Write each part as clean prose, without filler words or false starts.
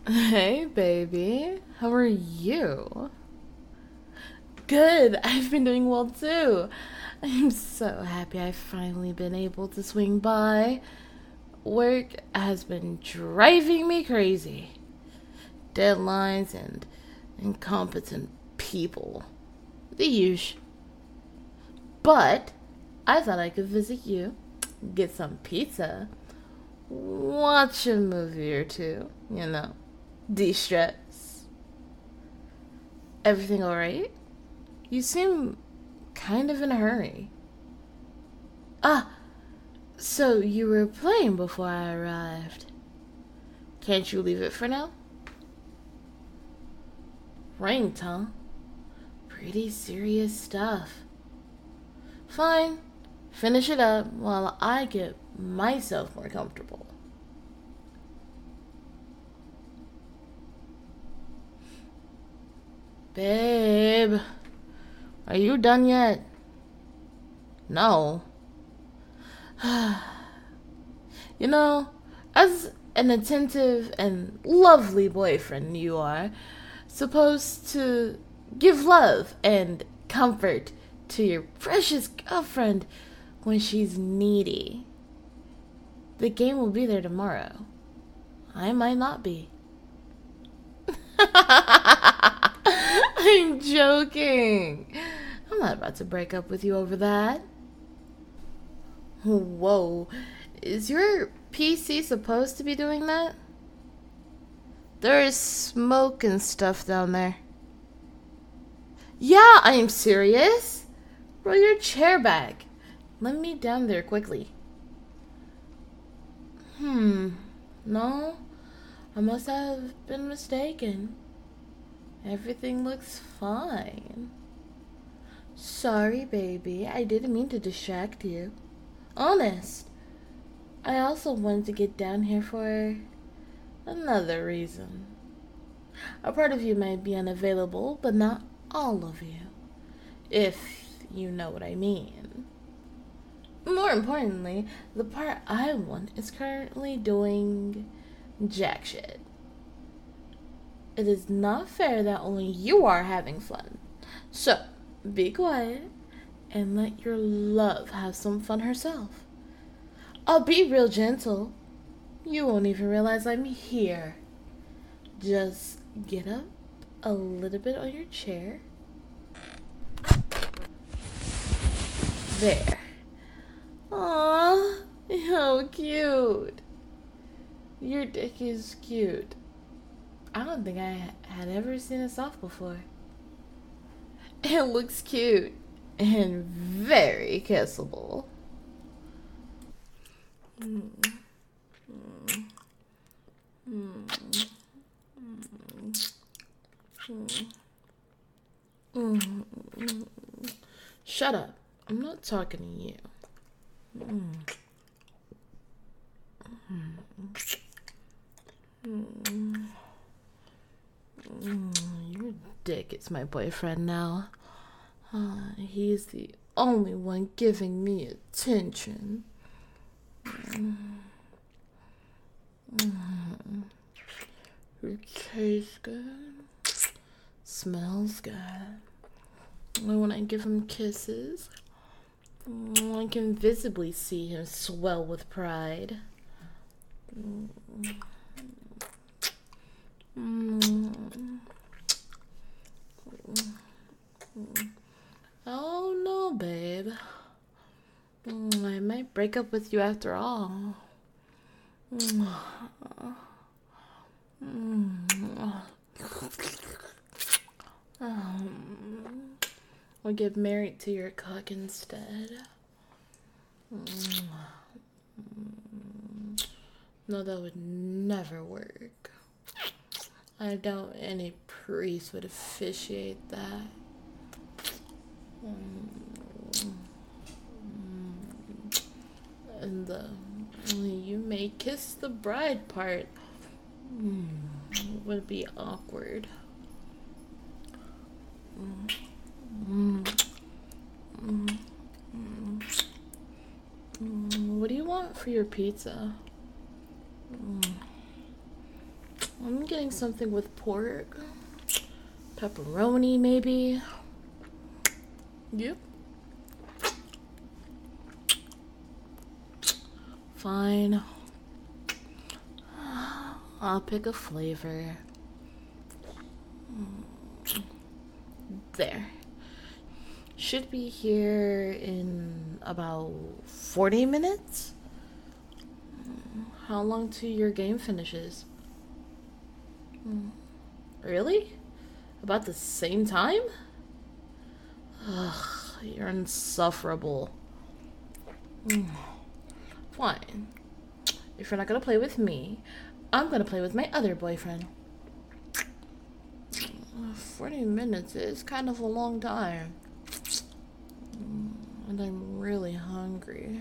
Hey, baby. How are you? Good. I've been doing well too. I'm so happy I've finally been able to swing by. Work has been driving me crazy. Deadlines and incompetent people. The usual. But I thought I could visit you, get some pizza, watch a movie or two, de stress. Everything alright? You seem kind of in a hurry. Ah, so you were playing before I arrived. Can't you leave it for now? Ranked, huh? Pretty serious stuff. Fine. Finish it up while I get myself more comfortable. Babe, are you done yet? No. You know, as an attentive and lovely boyfriend you are, supposed to give love and comfort to your precious girlfriend when she's needy. The game will be there tomorrow. I might not be. I'm joking. I'm not about to break up with you over that. Whoa. Is your PC supposed to be doing that? There is smoke and stuff down there. Yeah, I'm serious. Roll your chair back. Let me down there quickly. No, I must have been mistaken. Everything looks fine. Sorry, baby. I didn't mean to distract you. Honest. I also wanted to get down here for another reason. A part of you might be unavailable, but not all of you. If you know what I mean. More importantly, the part I want is currently doing jack shit. It is not fair that only you are having fun. So, be quiet and let your love have some fun herself. I'll be real gentle. You won't even realize I'm here. Just get up a little bit on your chair. There. Aww, how cute. Your dick is cute. I don't think I had ever seen it soft before. It looks cute and very kissable. Shut up. I'm not talking to you. Your dick is my boyfriend now. He's the only one giving me attention. It tastes good. Smells good. And when I give him kisses, I can visibly see him swell with pride. Oh no, babe. I might break up with you after all. I'll get married to your cock instead. No, that would never work. I doubt any priest would officiate that. And the you may kiss the bride part would be awkward. What do you want for your pizza? I'm getting something with pork. Pepperoni, maybe. Yep. Fine. I'll pick a flavor. There. Should be here in about 40 minutes? How long till your game finishes? Really? About the same time? Ugh, you're insufferable. Fine. If you're not gonna play with me, I'm gonna play with my other boyfriend. 40 minutes is kind of a long time. And I'm really hungry.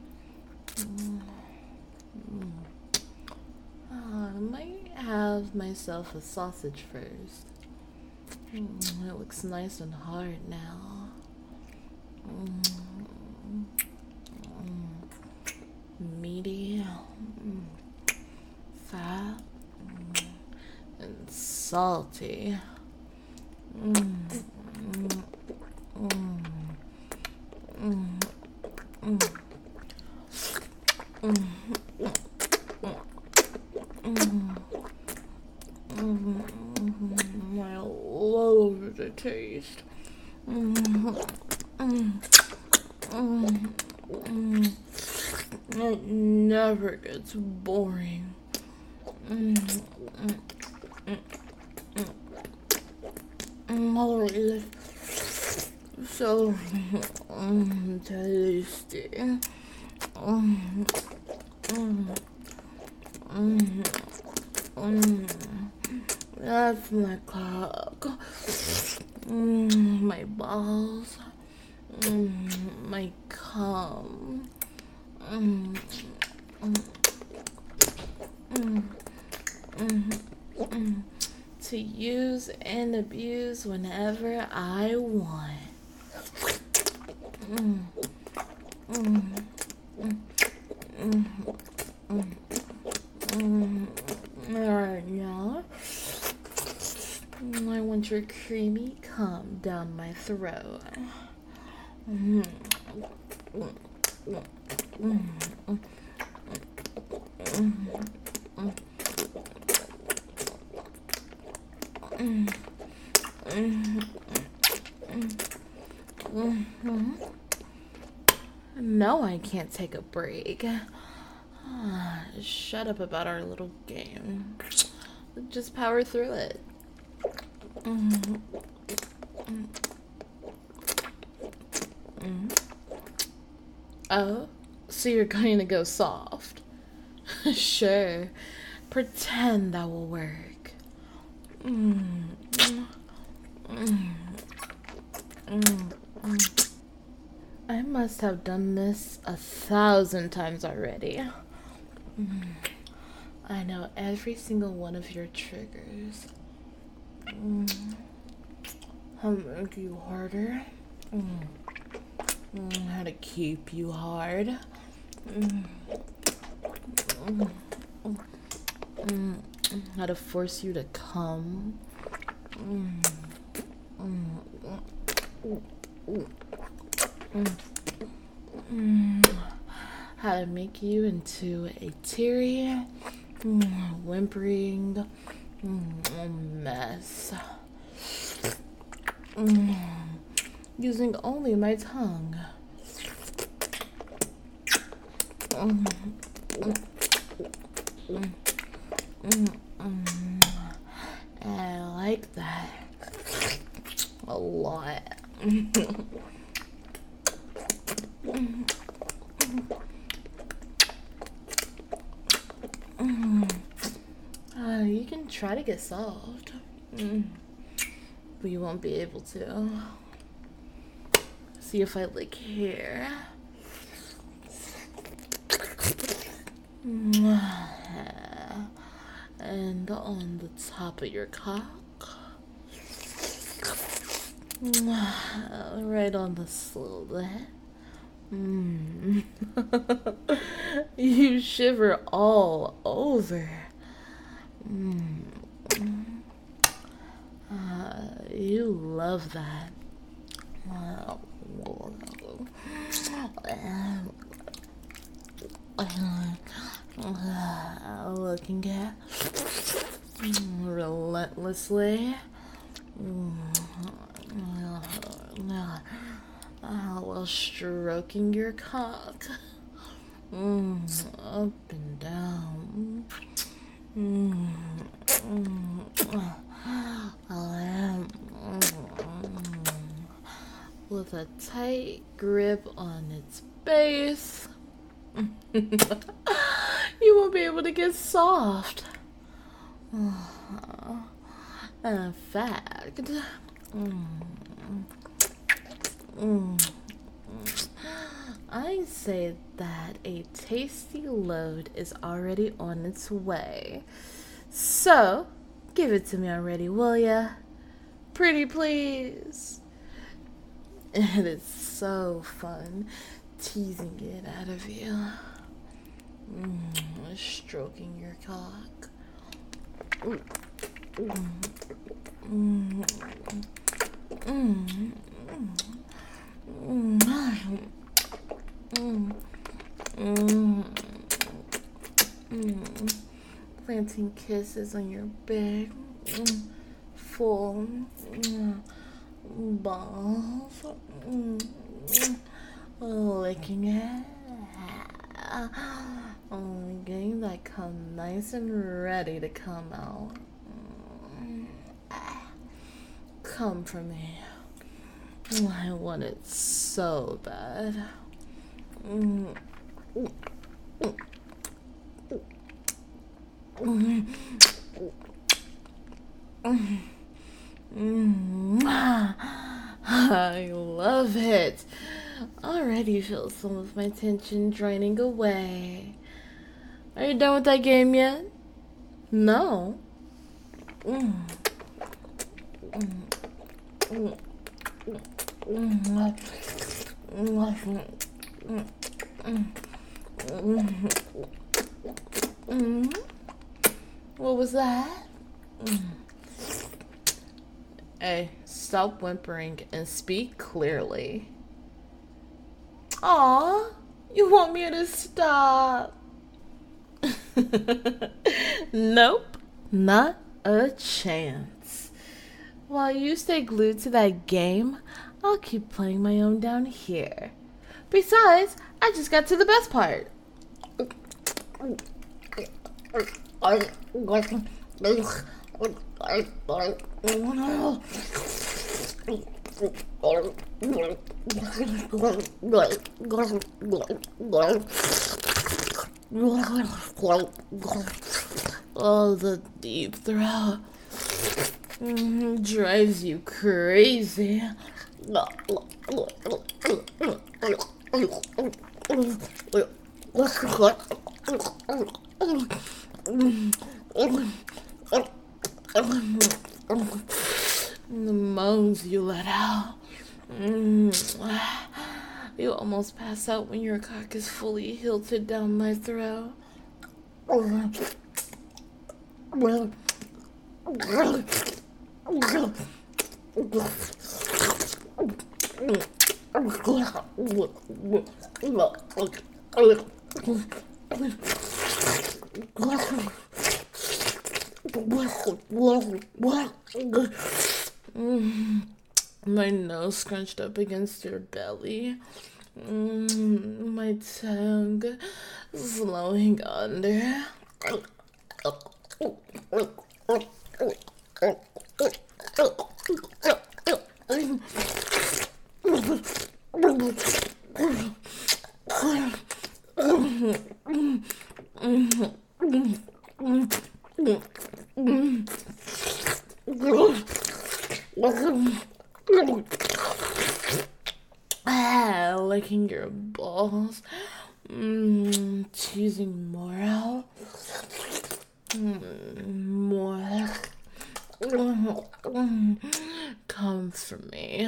I might have myself a sausage first. It looks nice and hard now. Meaty, fat, and salty. I love the taste. It never gets boring. Oh, it's so tasty. That's my cock. My balls. My cum. To use and abuse whenever I want. Alright, now I want your creamy cum down my throat. No, I can't take a break. Shut up about our little game. Just power through it. Oh, so you're going to go soft? Sure. Pretend that will work. I must have done this 1,000 times already. I know every single one of your triggers. How to make you harder. How to keep you hard. How to force you to come. How to make you into a teary, whimpering mess. Using only my tongue. I like that a lot. You can try to get soft, but you won't be able to. See if I lick here. And on the top of your cock. Right on the slit. You shiver all over. love that. Looking at relentlessly. While stroking your cock. Up and down. With a tight grip on its base. You won't be able to get soft. In fact, I say that a tasty load is already on its way. So, give it to me already, will ya? Pretty please. It is so fun teasing it out of you. Stroking your cock. Planting kisses on your big, full balls. Licking it. Getting that cum nice and ready to come out. Come for me. I want it so bad. I love it. Already feel some of my tension draining away. Are you done with that game yet? No? What was that? Hey, stop whimpering and speak clearly. Aw, you want me to stop? Nope, not a chance. While you stay glued to that game, I'll keep playing my own down here. Besides, I just got to the best part. Oh, the deep throat drives you crazy. The moans you let out. You almost pass out when your cock is fully hilted down my throat. My nose scrunched up against your belly. My tongue flowing under. Licking your balls, teasing more out, more. Come for me.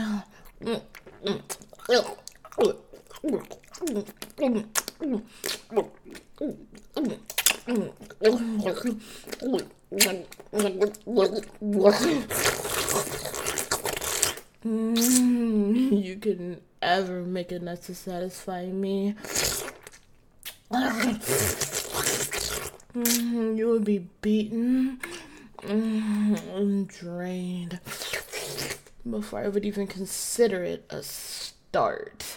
You couldn't ever make enough to satisfy me. You would be beaten and drained before I would even consider it a start.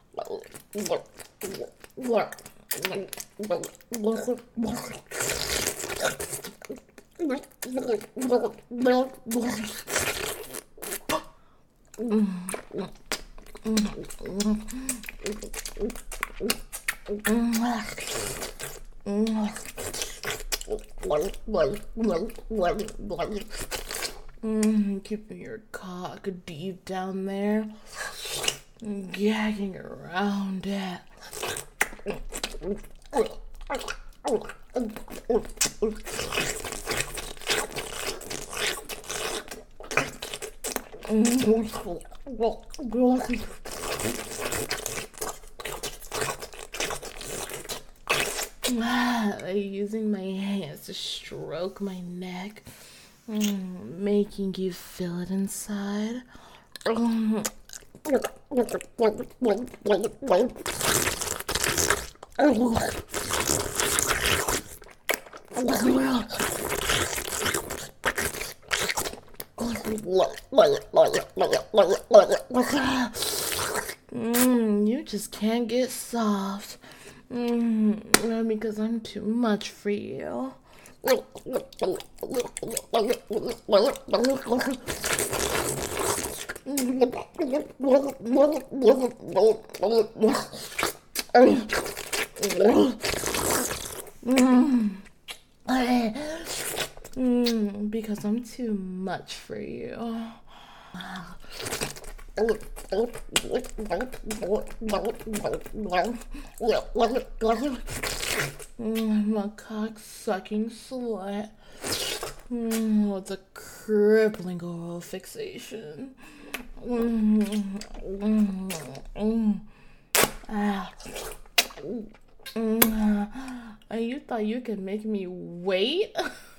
Keeping your cock deep down there, gagging around it. Using my hands to stroke my neck, making you feel it inside. You just can't get soft. Because I'm too much for you. Because I'm too much for you. I'm a cock-sucking slut with a crippling oral fixation. You thought you could make me wait?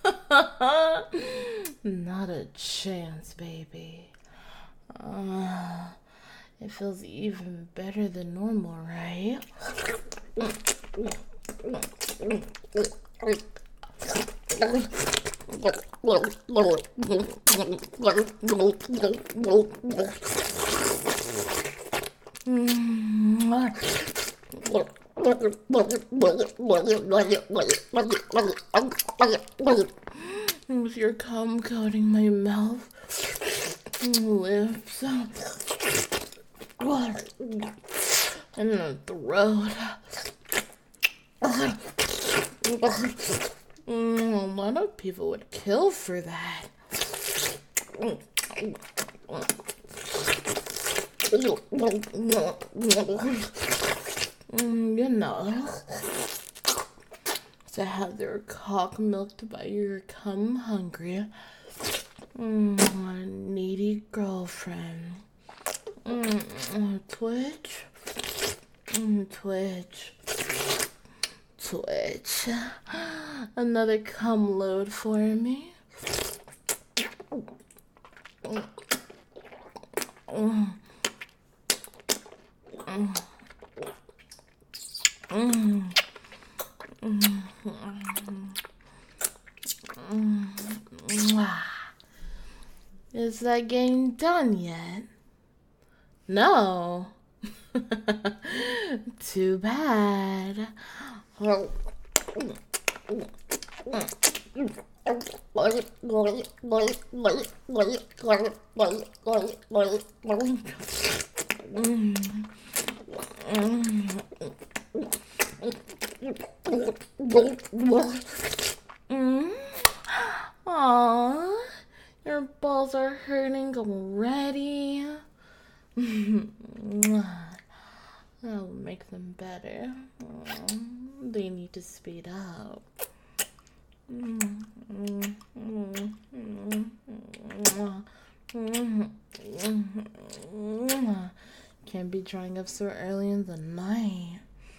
Not a chance, baby. It feels even better than normal, right? With your cum coating my mouth, lips, and the throat. A lot of people would kill for that. You know, to have their cock milked by your cum hungry, needy girlfriend. Twitch. Another cum load for me. Is that game done yet? No. Too bad. Aww, your balls are hurting already. That'll make them better. They need to speed up. Can't be drying up so early in the night.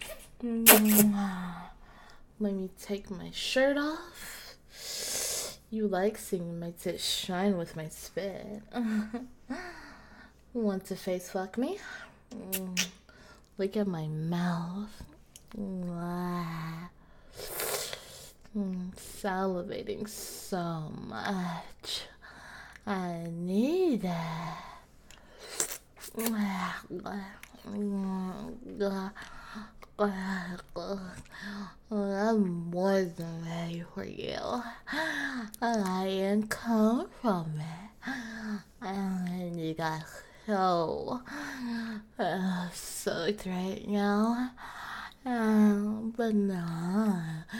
Let me take my shirt off. You like seeing my tits shine with my spit. Want to face fuck me? Look at my mouth. Salivating so much. I need it. I'm more than ready for you. I am come from it. And you got so soaked right now. But no,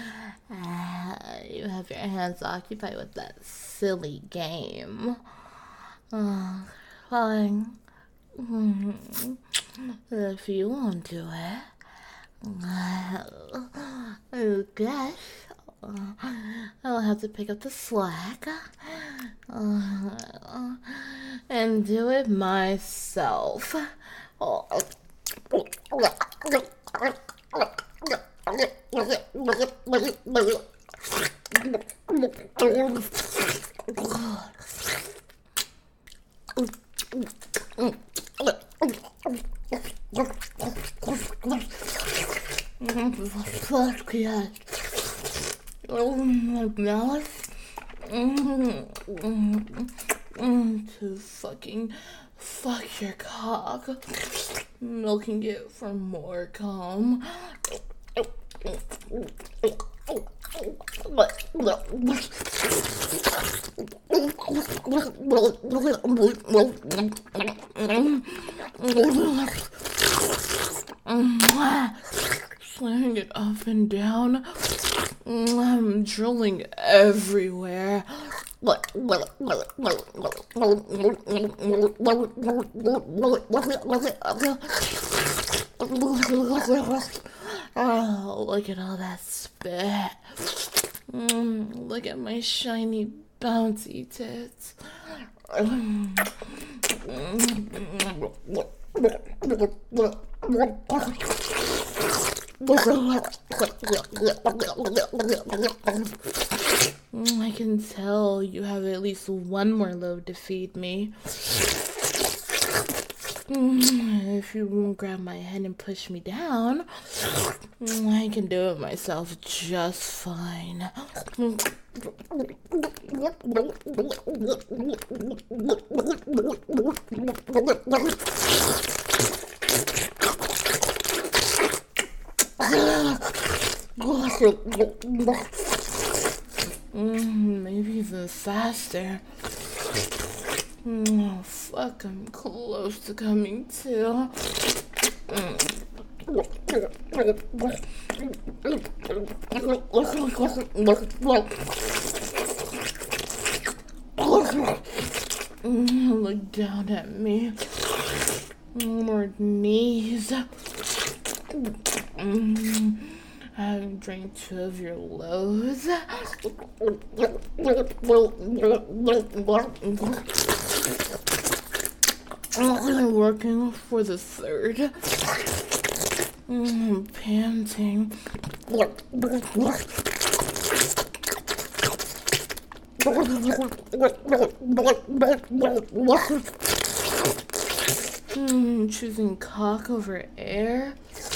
you have your hands occupied with that silly game. Fine. If you won't do it, I guess I'll have to pick up the slack and do it myself. Fuck yes. Oh my mouth. To fucking fuck your cock. Milking it for more cum. Slaying it up and down. I'm drilling everywhere. Oh, look at all that spit. Look at my shiny, bouncy tits. I can tell you have at least one more load to feed me. If you won't grab my head and push me down, I can do it myself just fine. Maybe even faster. Oh, fuck, I'm close to coming to. Look down at me. More knees. I've drank 2 of your loads. I'm working for the 3rd. Panting. Choosing cock over air.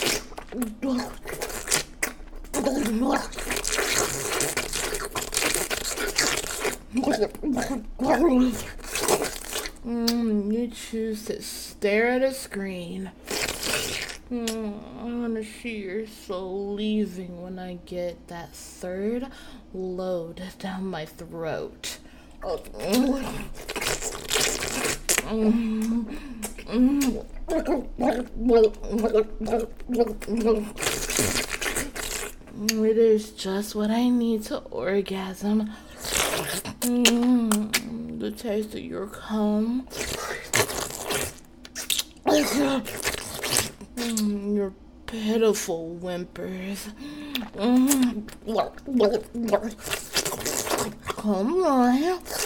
You choose to stare at a screen. I want to see your soul leaving when I get that 3rd load down my throat. It is just what I need to orgasm. The taste of your cum. Your pitiful whimpers. Come on.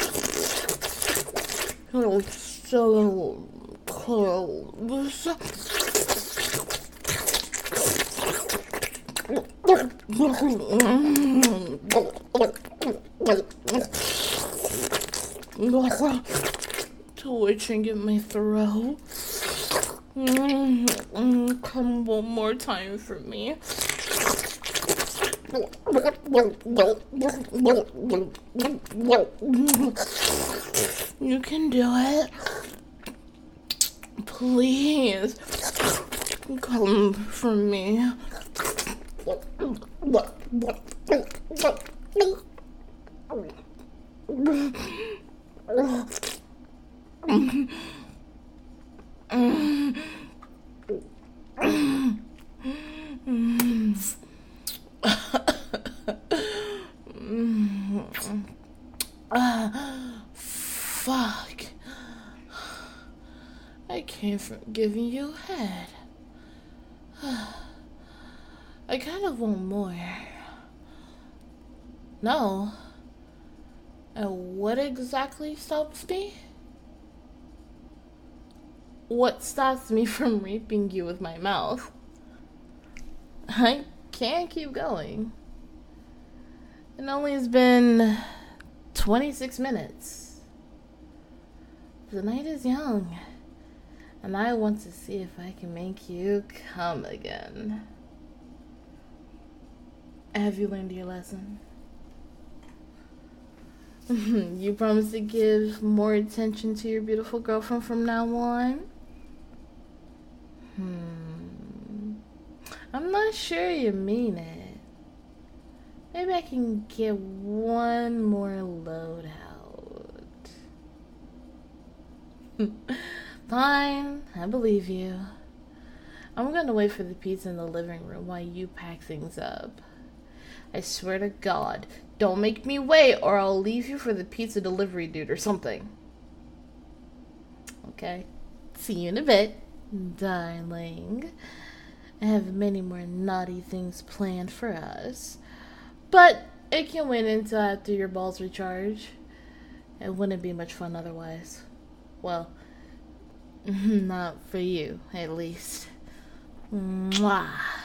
You're so close. twitching in my throat. Come one more time for me. You can do it. Please. Come for me. Fuck. I came from giving you head. I kind of want more. No. And what exactly stops me? What stops me from raping you with my mouth? I can't keep going. It only has been 26 minutes. The night is young, and I want to see if I can make you come again. Have you learned your lesson? You promise to give more attention to your beautiful girlfriend from now on? I'm not sure you mean it. Maybe I can get one more load out. Fine, I believe you. I'm gonna wait for the pizza in the living room while you pack things up. I swear to God, don't make me wait or I'll leave you for the pizza delivery dude or something. Okay? See you in a bit, darling. I have many more naughty things planned for us. But it can wait until after your balls recharge. It wouldn't be much fun otherwise. Well, not for you, at least. Mwah.